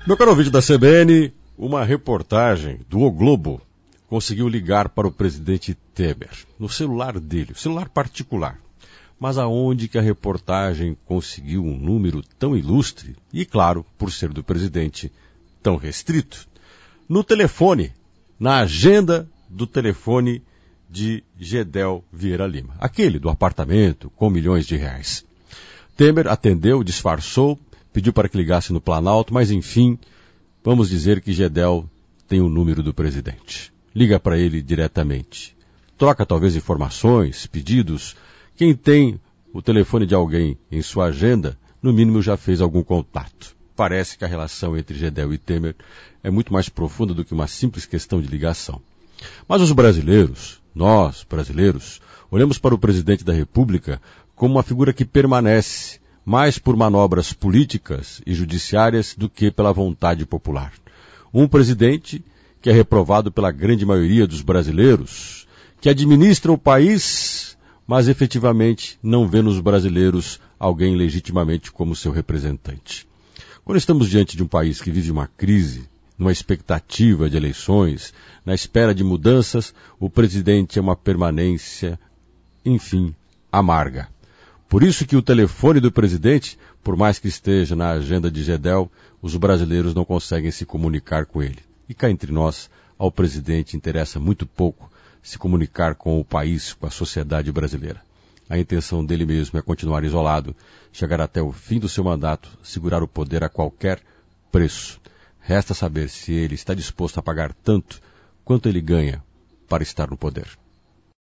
Meu caro ouvinte da CBN, uma reportagem do O Globo conseguiu ligar para o presidente Temer, no celular dele, celular particular. Mas aonde que a reportagem conseguiu um número tão ilustre e, claro, por ser do presidente, tão restrito? No telefone, na agenda do telefone de Gedel Vieira Lima, aquele do apartamento com milhões de reais. Temer atendeu, disfarçou, pediu para que ligasse no Planalto, mas enfim, vamos dizer que Gedel tem o número do presidente. Liga para ele diretamente. Troca talvez informações, pedidos. Quem tem o telefone de alguém em sua agenda, no mínimo já fez algum contato. Parece que a relação entre Gedel e Temer é muito mais profunda do que uma simples questão de ligação. Mas os brasileiros, nós brasileiros, olhamos para o presidente da República como uma figura que permanece mais por manobras políticas e judiciárias do que pela vontade popular. Um presidente que é reprovado pela grande maioria dos brasileiros, que administra o país, mas efetivamente não vê nos brasileiros alguém legitimamente como seu representante. Quando estamos diante de um país que vive uma crise, numa expectativa de eleições, na espera de mudanças, o presidente é uma permanência, enfim, amarga. Por isso que o telefone do presidente, por mais que esteja na agenda de Gedel, os brasileiros não conseguem se comunicar com ele. E cá entre nós, ao presidente interessa muito pouco se comunicar com o país, com a sociedade brasileira. A intenção dele mesmo é continuar isolado, chegar até o fim do seu mandato, segurar o poder a qualquer preço. Resta saber se ele está disposto a pagar tanto quanto ele ganha para estar no poder.